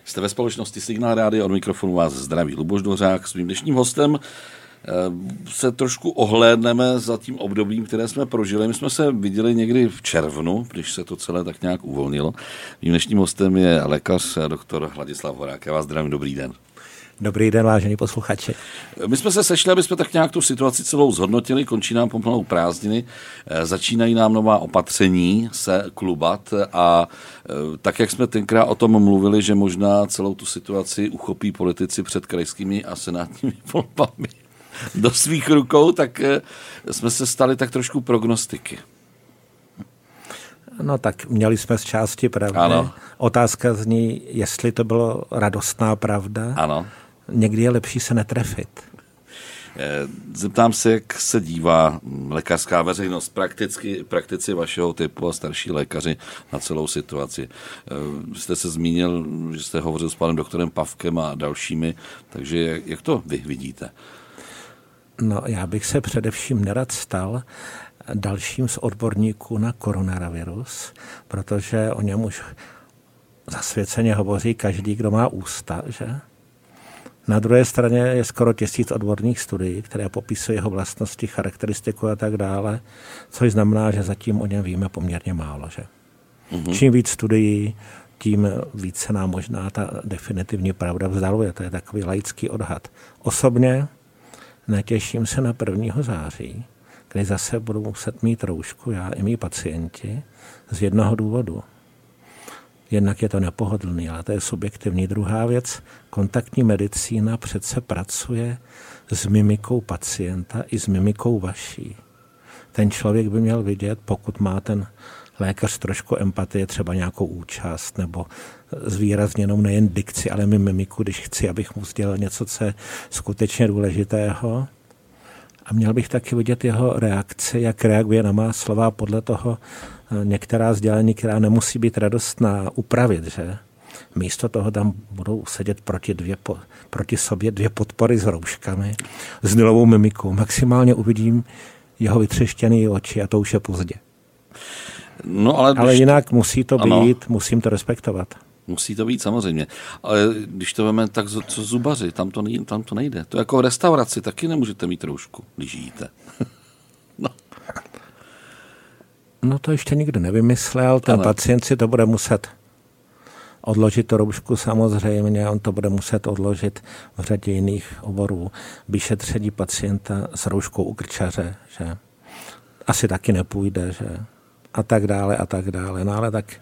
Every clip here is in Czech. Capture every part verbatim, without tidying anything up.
Jste ve společnosti Signál Rádia, od mikrofonu vás zdraví Luboš Dvořák. Svým dnešním hostem se trošku ohlédneme za tím obdobím, které jsme prožili. My jsme se viděli někdy v červnu, když se to celé tak nějak uvolnilo. Mým dnešním hostem je lékař doktor Hladislav Horák. Já vás zdravím, dobrý den. Dobrý den, vážení posluchači. My jsme se sešli, aby jsme tak nějak tu situaci celou zhodnotili, končí nám pomalu prázdniny, začínají nám nová opatření se klubat a tak, jak jsme tenkrát o tom mluvili, že možná celou tu situaci uchopí politici před krajskými a senátními volbami do svých rukou, tak jsme se stali tak trošku prognostiky. No tak měli jsme z části pravdy. Ano. Otázka zní, jestli to bylo radostná pravda. Ano. Někdy je lepší se netrefit. Zeptám se, jak se dívá lékařská veřejnost, prakticky, praktici vašeho typu a starší lékaři na celou situaci. Jste se zmínil, že jste hovořil s panem doktorem Pavkem a dalšími, takže jak to vy vidíte? No, já bych se především nerad stal dalším z odborníků na koronavirus, protože o něm už zasvěceně hovoří každý, kdo má ústa, že? Na druhé straně je skoro tisíc odborných studií, které popisují jeho vlastnosti, charakteristiku a tak dále, což znamená, že zatím o něm víme poměrně málo, že? Mm-hmm. Čím víc studií, tím více nám možná ta definitivní pravda vzdaluje. To je takový laický odhad. Osobně netěším se na prvního září, kdy zase budou muset mít roušku já i mý pacienti z jednoho důvodu. Jednak je to nepohodlný, ale to je subjektivní. Druhá věc, kontaktní medicína přece pracuje s mimikou pacienta i s mimikou vaší. Ten člověk by měl vidět, pokud má ten lékař trošku empatie, třeba nějakou účast nebo zvýrazněnou nejen dikci, ale mi mimiku, když chci, abych mu sdělil něco, co je skutečně důležitého. A měl bych taky vidět jeho reakci, jak reaguje na má slova, podle toho některá sdělení, která nemusí být radostná, upravit, že? Místo toho tam budou sedět proti, dvě, proti sobě dvě podpory s rouškami, s nulovou mimikou. Maximálně uvidím jeho vytřeštěné oči a to už je pozdě. No, ale, ale jinak musí to ano. být, musím to respektovat. Musí to být samozřejmě. Ale když to veme, tak co zubaři, tam to, nejde, tam to nejde. To jako restauraci taky nemůžete mít roušku, když jíte. No. No to ještě nikdo nevymyslel, ten ano. Pacient si to bude muset odložit tu roušku samozřejmě, on to bude muset odložit v řadě jiných oborů. Vyšetření pacienta s rouškou u krčaře, že asi taky nepůjde, že a tak dále a tak dále. No ale tak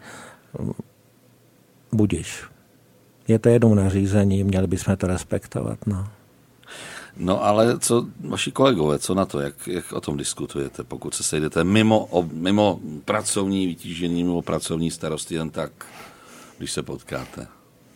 budiš. Je to jednou nařízení, měli bychom to respektovat, no. No ale co vaši kolegové, co na to, jak, jak o tom diskutujete, pokud se sejdete mimo, ob, mimo pracovní vytížení, mimo pracovní starosti, jen tak, když se potkáte?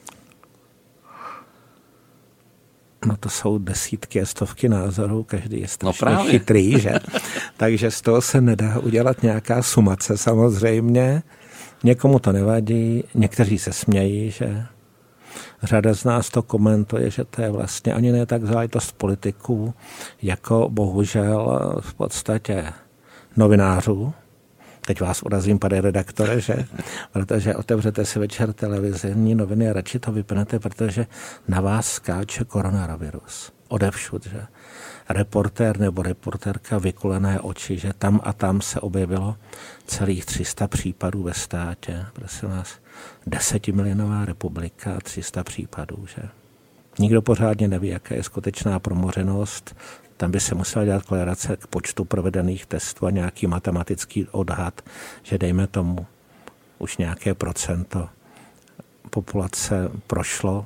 No to jsou desítky a stovky názorů, každý je strašně no chytrý, že? Takže z toho se nedá udělat nějaká sumace samozřejmě. Někomu to nevadí, někteří se smějí, že? Řada z nás to komentuje, že to je vlastně ani ne tak záležitost politiků, jako bohužel v podstatě novinářů. Teď vás urazím, pane redaktore, že? Protože otevřete si večer televizní noviny a radši to vypnete, protože na vás skáče koronavirus. Odevšud, že? Reportér nebo reportérka vykulené oči, že tam a tam se objevilo celých tři sta případů ve státě. Prosím vás, desetimilionová republika, tři sta případů, že? Nikdo pořádně neví, jaká je skutečná promořenost. Tam by se musela dělat korelace k počtu provedených testů a nějaký matematický odhad, že dejme tomu už nějaké procento populace prošlo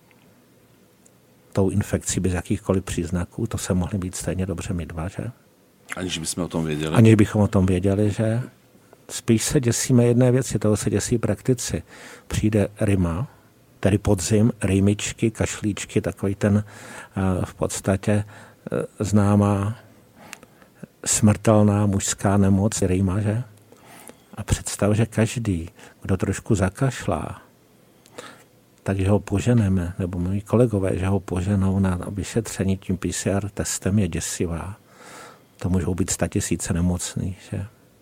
tou infekcí bez jakýchkoliv příznaků, to se mohly být stejně dobře my dva, že? Aniž bychom o tom věděli. Aniž bychom o tom věděli, že? Spíš se děsíme jedné věci, toho se děsí praktici. Přijde rima, tedy podzim, rýmičky, kašlíčky, takový ten v podstatě známá smrtelná mužská nemoc, rýma, že? A představ, že každý, kdo trošku zakašlá, takže ho poženeme, nebo moji kolegové, že ho poženou na vyšetření tím P C R testem, je děsivá. To můžou být statisíce nemocných, že?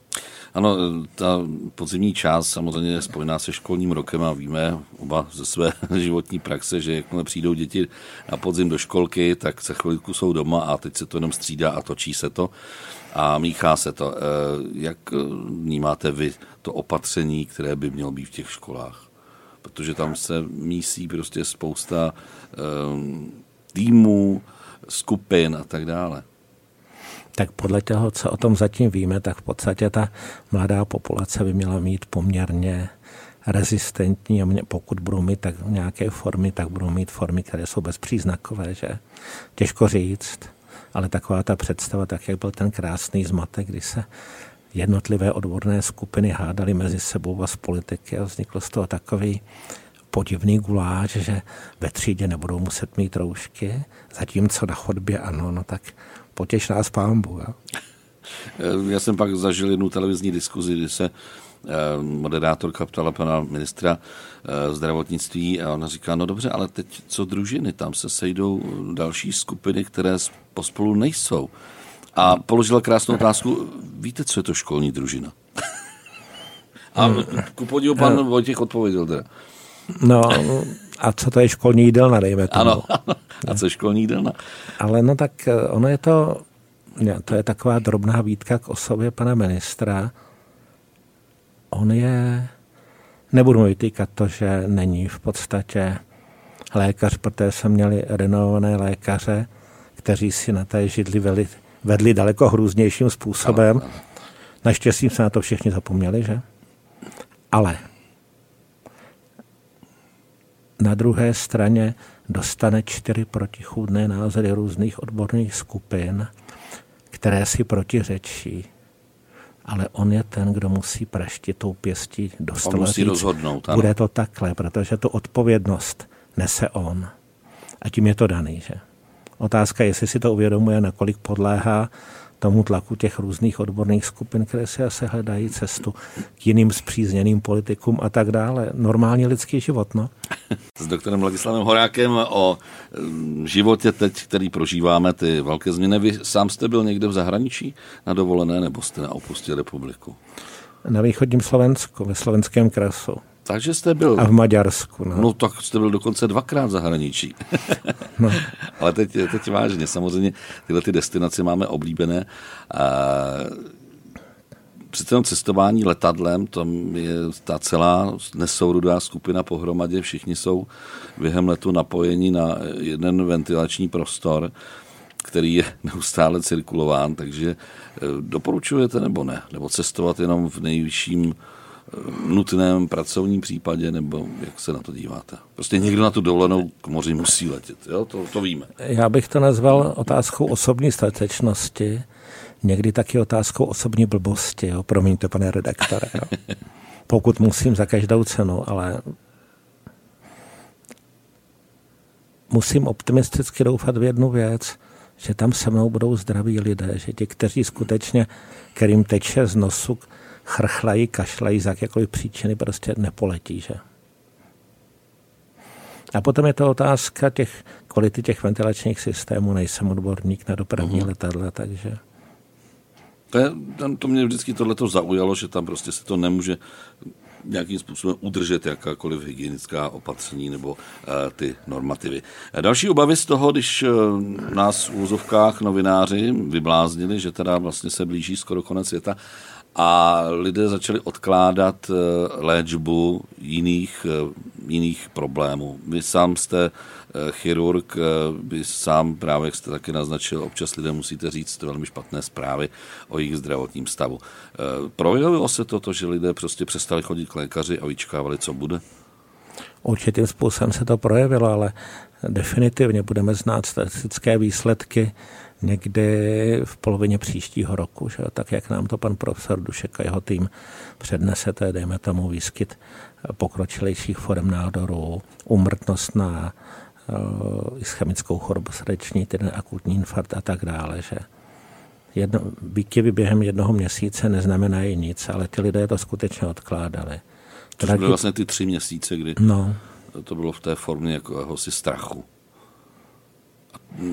Ano, ta podzimní část samozřejmě je spojená se školním rokem a víme oba ze své životní praxe, že jakmile přijdou děti na podzim do školky, tak se chvilku jsou doma a teď se to jenom střídá a točí se to a míchá se to. Jak vnímáte vy to opatření, které by mělo být v těch školách? Protože tam se mísí prostě spousta um, týmů, skupin a tak dále. Tak podle toho, co o tom zatím víme, tak v podstatě ta mladá populace by měla mít poměrně rezistentní, a pokud budou mít tak nějaké formy, tak budou mít formy, které jsou bezpříznakové, že? Těžko říct, ale taková ta představa, tak jak byl ten krásný zmatek, kdy se jednotlivé odborné skupiny hádaly mezi sebou a z politiky a vzniklo z toho takový podivný guláš, že ve třídě nebudou muset mít roušky, zatímco na chodbě ano, no tak potěš nás pánbu. Jo? Já jsem pak zažil jednu televizní diskuzi, kdy se moderátorka ptala pana ministra zdravotnictví a ona říká, no dobře, ale teď co družiny, tam se sejdou další skupiny, které pospolu nejsou. A položila krásnou otázku, víte, co je to školní družina? A ku podivu pan Vojtěch odpověděl teda. No a co to je školní jídelna, dejme tomu. Ano, a co je školní jídelna? Ale no tak ono je to, ne, to je taková drobná výtka k osobě pana ministra. On je, nebudu mi vytýkat to, že není v podstatě lékař, protože jsme měli renomované lékaře, kteří si na té židli vedli, vedli daleko hrůznějším způsobem. Ano, ano. Naštěstí jsme na to všichni zapomněli, že? Ale na druhé straně dostane čtyři protichůdné názory různých odborných skupin, které si protiřečí. Ale on je ten, kdo musí praštit tou pěstí do stola. On musí rozhodnout. Ano. Bude to takhle, protože tu odpovědnost nese on. A tím je to daný, že? Otázka, jestli si to uvědomuje, nakolik podléhá tomu tlaku těch různých odborných skupin, které si asi hledají cestu k jiným spřízněným politikům a tak dále. Normální lidský život, no. S doktorem Ladislavem Horákem o životě teď, který prožíváme, ty velké změny. Vy sám jste byl někde v zahraničí na dovolené, nebo jste opustil republiku? Na východním Slovensku, ve Slovenském krasu. Takže jste byl... A v Maďarsku, no. No tak jste byl dokonce dvakrát v zahraničí. No. Ale teď, teď vážně, samozřejmě tyhle ty destinace máme oblíbené. A při tom cestování letadlem, tam je ta celá nesourodá skupina pohromadě, všichni jsou během letu napojeni na jeden ventilační prostor, který je neustále cirkulován, takže doporučujete nebo ne? Nebo cestovat jenom v nejvyšším nutném pracovním případě, nebo jak se na to díváte? Prostě někdo na tu dovolenou k moři musí letět, jo? To, to víme. Já bych to nazval otázkou osobní statečnosti, někdy taky otázkou osobní blbosti, jo? Promiňte, pane redaktore. Jo? Pokud musím za každou cenu, ale musím optimisticky doufat v jednu věc, že tam se mnou budou zdraví lidé, že ti, kteří skutečně, kterým teče z nosu, chrchlají, kašlají z jakékoliv příčiny, prostě nepoletí, že? A potom je to otázka těch kvality těch ventilačních systémů, nejsem odborník na dopravní uhum. letadla, takže... To, je, to mě vždycky tohleto zaujalo, že tam prostě se to nemůže nějakým způsobem udržet jakákoliv hygienická opatření nebo uh, ty normativy. Další obavy z toho, když uh, nás v úvozovkách novináři vybláznili, že teda vlastně se blíží skoro konec světa, a lidé začali odkládat léčbu jiných, jiných problémů. Vy sám jste chirurg, vy sám právě, jak jste taky naznačil, občas lidé musíte říct velmi špatné zprávy o jejich zdravotním stavu. Projevilo se to, že lidé prostě přestali chodit k lékaři a vyčkávali, co bude? Určitým způsobem se to projevilo, ale definitivně budeme znát statistické výsledky někdy v polovině příštího roku, že? Tak jak nám to pan profesor Dušek a jeho tým přednese, to je, dejme tomu, výskyt pokročilejších forem nádorů, úmrtnost na uh, ischemickou chorobu srdeční, tedy akutní infarkt a tak dále. Že? Jedno, výkyvy během jednoho měsíce neznamenají nic, ale ty lidé to skutečně odkládali. To byly vlastně ty tři měsíce, kdy no. to bylo v té formě jakéhosi strachu.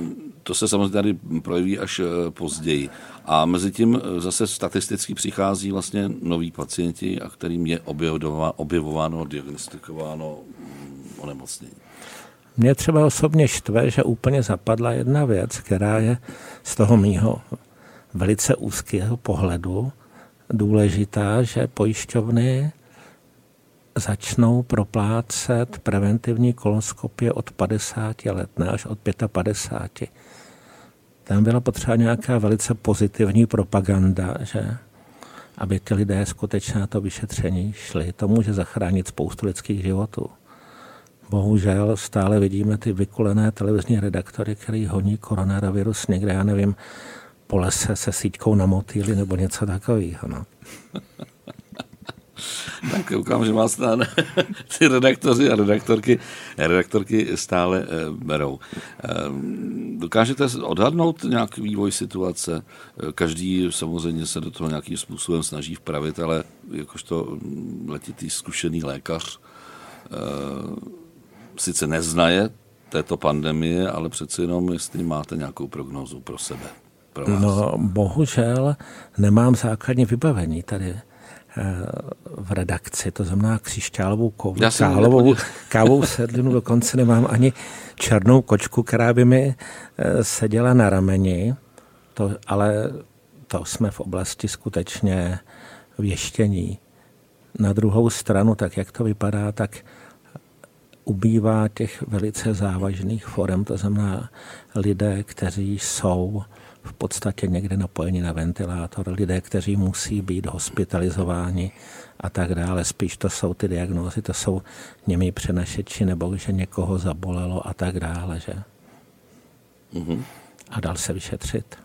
to se samozřejmě tady projeví až později. A mezi tím zase statisticky přichází vlastně noví pacienti, a kterým je objevováno, diagnostikováno onemocnění. Mě třeba osobně štve, že úplně zapadla jedna věc, která je z toho mýho velice úzkého pohledu důležitá, že pojišťovny začnou proplácet preventivní kolonoskopie od padesáti let, ne až od padesát pět. Tam byla potřeba nějaká velice pozitivní propaganda, že aby ty lidé skutečně na to vyšetření šli. To může zachránit spoustu lidských životů. Bohužel stále vidíme ty vykulené televizní redaktory, který honí koronavirus někde, já nevím, po lese se síťkou na motýly nebo něco takového. No. Tak koukám, že vás tam ty redaktoři a redaktorky, redaktorky stále e, berou. E, dokážete odhadnout nějaký vývoj situace? Každý samozřejmě se do toho nějakým způsobem snaží vpravit, ale jakožto letitý zkušený lékař e, sice neznaje této pandemie, ale přeci jenom, jestli máte nějakou prognózu pro sebe. Pro vás. No, bohužel nemám základní vybavení tady v redakci, to znamená křišťálovou kovou, kálovou, kávou sedlinu, dokonce nemám ani černou kočku, která by mi seděla na rameni, to, ale to jsme v oblasti skutečně věštění. Na druhou stranu, tak jak to vypadá, tak ubývá těch velice závažných forem, to znamená lidé, kteří jsou v podstatě někde napojeni na ventilátor, lidé, kteří musí být hospitalizováni a tak dále. Spíš to jsou ty diagnózy, to jsou němí přenašeči, nebo že někoho zabolelo a tak dále. Že? Mm-hmm. A dal se vyšetřit.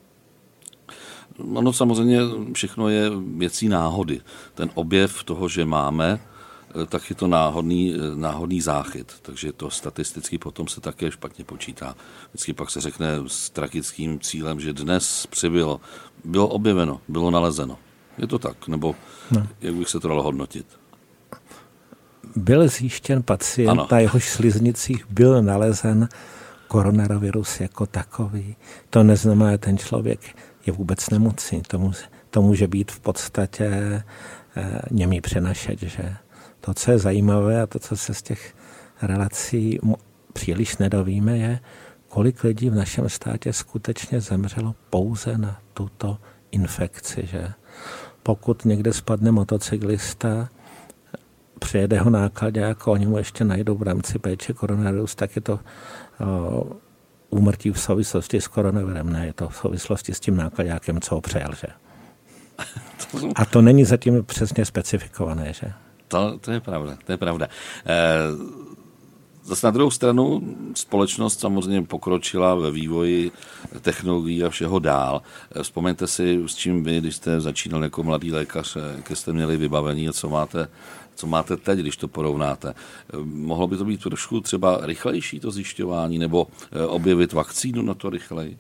Ono samozřejmě všechno je věcí náhody. Ten objev toho, že máme, tak je to náhodný, náhodný záchyt. Takže to statisticky potom se také špatně počítá. Vždycky pak se řekne s tragickým cílem, že dnes přibylo, bylo objeveno, bylo nalezeno. Je to tak? Nebo no. Jak bych se to dalo hodnotit? Byl zjištěn pacient, ano. Na jehož sliznicích byl nalezen koronavirus jako takový. To neznamená, že ten člověk je vůbec nemocný. To může, to může být v podstatě eh, němý přenašeč, že? To, co je zajímavé a to, co se z těch relací příliš nedovíme, je, kolik lidí v našem státě skutečně zemřelo pouze na tuto infekci. Že? Pokud někde spadne motocyklista, přijede ho nákladě, jako oni mu ještě najdou v rámci péče koronavirus, tak je to o, úmrtí v souvislosti s koronavirem. Ne, je to v souvislosti s tím nákladňákem, co ho přejel. Že? A to není zatím přesně specifikované, že? To, to je pravda, to je pravda. E, zase na druhou stranu společnost samozřejmě pokročila ve vývoji technologií a všeho dál. Vzpomeňte si, s čím vy, když jste začínal jako mladý lékař, jaké jste měli vybavení a co máte, co máte teď, když to porovnáte. Mohlo by to být trošku třeba rychlejší to zjišťování nebo objevit vakcínu na to rychleji?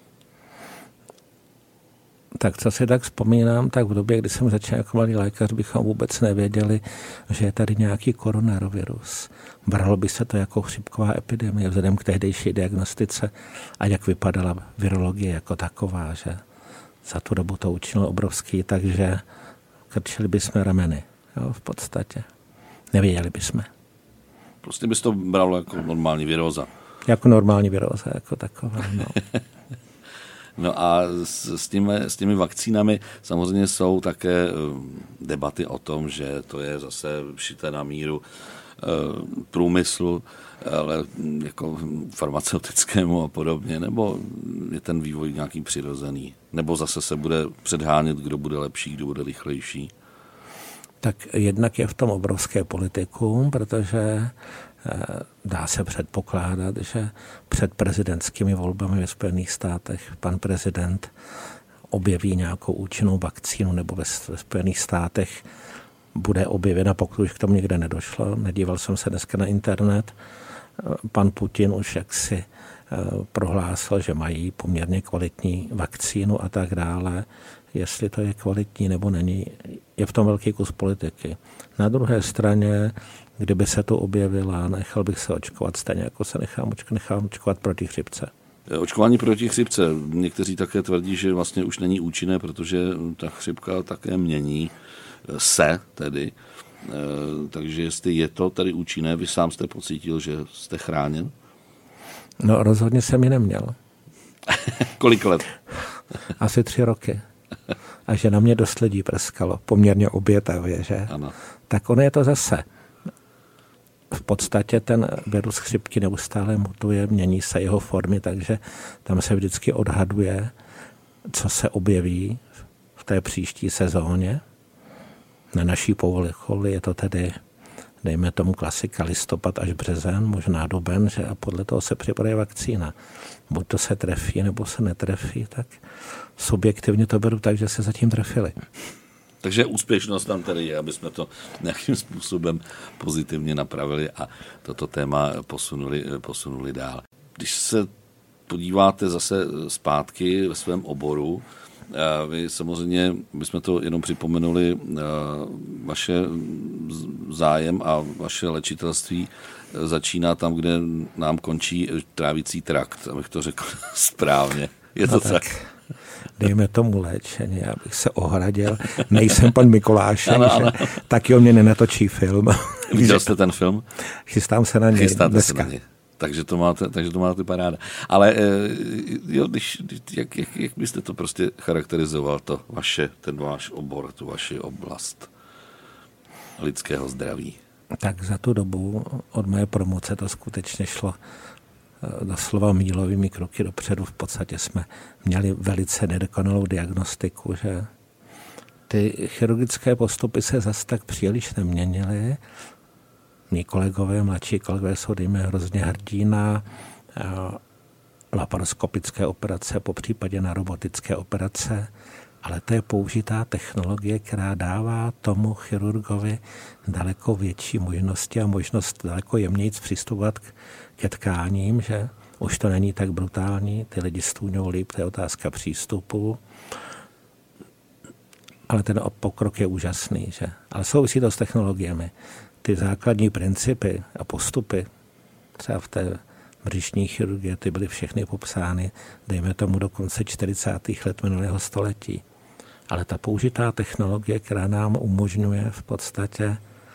Tak co si tak vzpomínám, tak v době, kdy jsem začal jako mladý lékař, bychom vůbec nevěděli, že je tady nějaký koronavirus. Bralo by se to jako chřipková epidemie vzhledem k tehdejší diagnostice a jak vypadala virologie jako taková, že za tu dobu to učinilo obrovský, takže krčili bychom rameny, jo, v podstatě. Nevěděli bychom. Prostě bys to bralo jako normální viróza. Jako normální viróza, jako taková, no. No a s, s, těmi, s těmi vakcínami samozřejmě jsou také debaty o tom, že to je zase šité na míru průmyslu, ale jako farmaceutickému a podobně, nebo je ten vývoj nějaký přirozený, nebo zase se bude předhánět, kdo bude lepší, kdo bude rychlejší? Tak jednak je v tom obrovské politikum, protože dá se předpokládat, že před prezidentskými volbami ve Spojených státech pan prezident objeví nějakou účinnou vakcínu nebo ve Spojených státech bude objevena, pokud už k tomu nikde nedošlo. Nedíval jsem se dneska na internet. Pan Putin už jaksi prohlásil, že mají poměrně kvalitní vakcínu a tak dále. Jestli to je kvalitní nebo není, je v tom velký kus politiky. Na druhé straně, kdyby se to objevila, nechal bych se očkovat stejně, jako se nechám, očk- nechám očkovat proti chřipce. Očkování proti chřipce. Někteří také tvrdí, že vlastně už není účinné, protože ta chřipka také mění se tedy. Takže jestli je to tady účinné, vy sám jste pocítil, že jste chráněn? No rozhodně jsem ji neměl. Kolik let? Asi tři roky. A že na mě dost lidí prskalo, poměrně obětavě, že? Ano. Tak ono je to zase. V podstatě ten virus chřipky neustále mutuje, mění se jeho formy, takže tam se vždycky odhaduje, co se objeví v té příští sezóně. Na naší povrcholi je to tedy, dejme tomu klasika, listopad až březen, možná duben, že a podle toho se připravuje vakcína. Buď to se trefí, nebo se netrefí, tak subjektivně to beru tak, že se zatím trefili. Takže úspěšnost tam tady je, aby jsme to nějakým způsobem pozitivně napravili a toto téma posunuli, posunuli dál. Když se podíváte zase zpátky ve svém oboru, vy samozřejmě, bychom to jenom připomenuli, vaše zájem a vaše léčitelství začíná tam, kde nám končí trávicí trakt, abych to řekl správně. Je to no tak? tak? Dejme tomu léčení, já bych se ohradil. Nejsem pan Mikolášek, ano, ano. Taky o mě nenatočí film. Viděl jste ten film? Chystám se na něj. Chystáte dneska. se na něj. Takže to máte, takže to máte paráda. Ale jo, když, jak, jak, jak byste to prostě charakterizoval, to vaše, ten váš obor, tu vaši oblast lidského zdraví? Tak za tu dobu od mé promoce to skutečně šlo doslova mílovými kroky dopředu. V podstatě jsme měli velice nedokonalou diagnostiku, že ty chirurgické postupy se zas tak příliš neměnily. Mí kolegové, mladší kolegové jsou dejme hrozně hrdí na laparoskopické operace, popřípadě na robotické operace, ale to je použitá technologie, která dává tomu chirurgovi daleko větší možnosti a možnost daleko jemnějc přistupovat ke tkáním, že už to není tak brutální, ty lidi stůňou líp, to je otázka přístupu. Ale ten pokrok je úžasný, že? Ale souvisí to s technologiemi. Ty základní principy a postupy, třeba v té břišní chirurgie, ty byly všechny popsány, dejme tomu do konce čtyřicátých let minulého století. Ale ta použitá technologie, která nám umožňuje v podstatě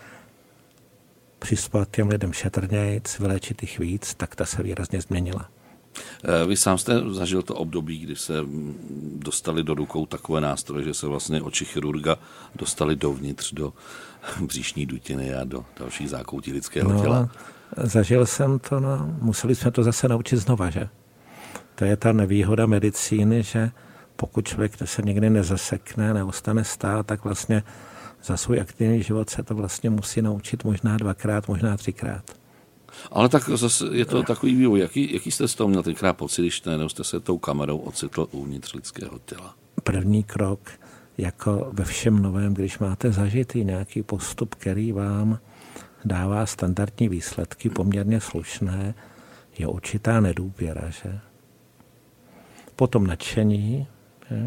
přispět těm lidem šetrnějc, vyléčit jich víc, tak ta se výrazně změnila. Vy sám jste zažil to období, kdy se dostali do rukou takové nástroje, že se vlastně oči chirurga dostali dovnitř do břišní dutiny a do dalších zákoutí lidského no, těla. Zažil jsem to, no, museli jsme to zase naučit znova, že? To je ta nevýhoda medicíny, že pokud člověk se někdy nezasekne, neostane stát, tak vlastně za svůj aktivní život se to vlastně musí naučit možná dvakrát, možná třikrát. Ale tak zase je to takový vývoj. Jaký, jaký jste z toho měl tenkrát pocit, když najednou jste se tou kamerou ocitl uvnitř lidského těla? První krok, jako ve všem novém, když máte zažitý nějaký postup, který vám dává standardní výsledky, poměrně slušné, je určitá nedůvěra, že? Potom nadšení, že?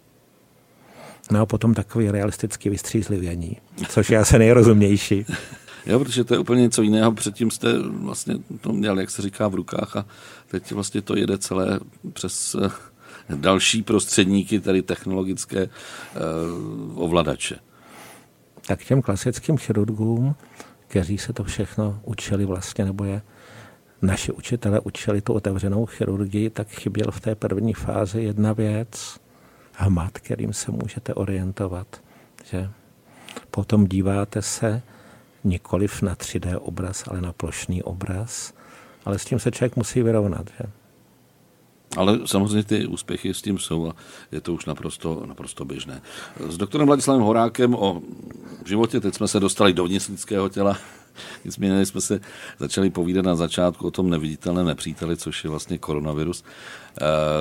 No a potom takový realistický vystřízlivění, což je asi nejrozumnější. Jo, protože to je úplně něco jiného. Předtím jste vlastně to měl, jak se říká, v rukách a teď vlastně to jede celé přes další prostředníky, tedy technologické uh, ovladače. Tak těm klasickým chirurgům, kteří se to všechno učili vlastně, nebo je naši učitelé učili tu otevřenou chirurgii, tak chyběl v té první fázi jedna věc, hmat, kterým se můžete orientovat. Že? Potom díváte se nikoliv na tři dé obraz, ale na plošný obraz. Ale s tím se člověk musí vyrovnat. Že? Ale samozřejmě ty úspěchy s tím jsou a je to už naprosto, naprosto běžné. S doktorem Ladislavem Horákem o životě, teď jsme se dostali dovnitř lidského těla, nicméně jsme se začali povídat na začátku o tom neviditelném nepříteli, což je vlastně koronavirus. E,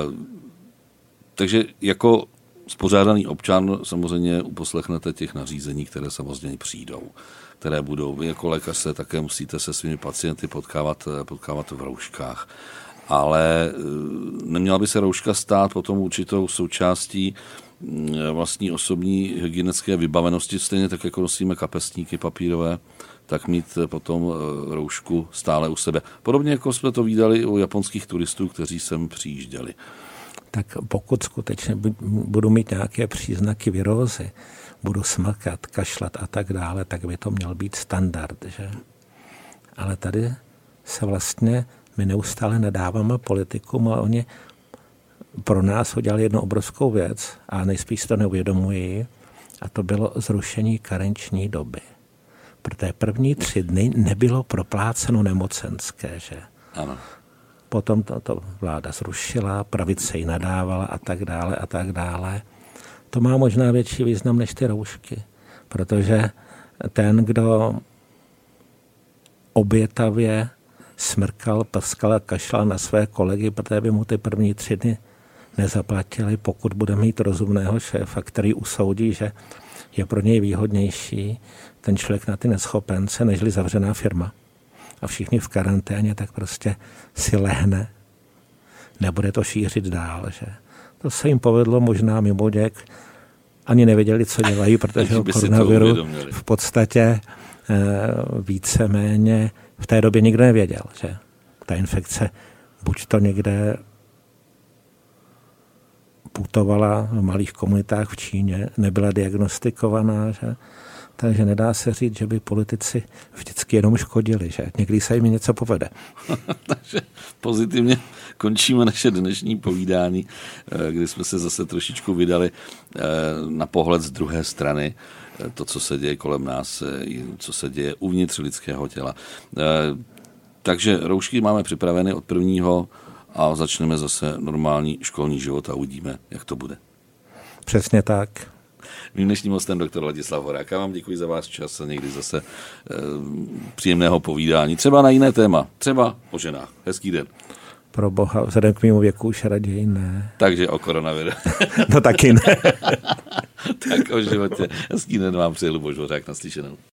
takže jako spořádaný občan samozřejmě uposlechnete těch nařízení, které samozřejmě přijdou, které budou. Vy jako lékař se také musíte se svými pacienty potkávat, potkávat v rouškách. Ale neměla by se rouška stát potom určitou součástí vlastní osobní hygienické vybavenosti, stejně tak jako nosíme kapesníky papírové, tak mít potom roušku stále u sebe. Podobně jako jsme to vídali u japonských turistů, kteří sem přijížděli. Tak pokud skutečně budu mít nějaké příznaky virózy, budu smrkat, kašlat a tak dále, tak by to měl být standard, že? Ale tady se vlastně my neustále nadáváme politikům a oni pro nás udělali jednu obrovskou věc a nejspíš to neuvědomují, a to bylo zrušení karenční doby. Protože první tři dny nebylo propláceno nemocenské, že? Ano. Potom to, to vláda zrušila, pravice ji nadávala a tak dále a tak dále. To má možná větší význam než ty roušky, protože ten, kdo obětavě smrkal, prskal a kašlal na své kolegy, protože by mu ty první tři dny nezaplatili, pokud bude mít rozumného šéfa, který usoudí, že je pro něj výhodnější ten člověk na ty neschopence, nežli zavřená firma. A všichni v karanténě, tak prostě si lehne. Nebude to šířit dál, že? To se jim povedlo možná mimo děk. Ani nevěděli, co dělají, protože o koronaviru v podstatě e, víceméně v té době nikdo nevěděl, že ta infekce buď to někde putovala v malých komunitách v Číně, nebyla diagnostikovaná, že? Takže nedá se říct, že by politici vždycky jenom škodili, že někdy se jim něco povede. Takže pozitivně končíme naše dnešní povídání, kdy jsme se zase trošičku vydali na pohled z druhé strany, to, co se děje kolem nás, co se děje uvnitř lidského těla. Takže roušky máme připraveny od prvního a začneme zase normální školní život a uvidíme, jak to bude. Přesně tak. Mým dnešním hostem doktor Ladislav Horák. Já vám děkuji za váš čas a někdy zase e, příjemného povídání. Třeba na jiné téma, třeba o ženách. Hezký den. Pro boha, vzhledem k mému věku už raději ne. Takže o koronaviru. No taky ne. Tak o životě. Hezký den vám přeji, Luboš Hořák, naslyšenou.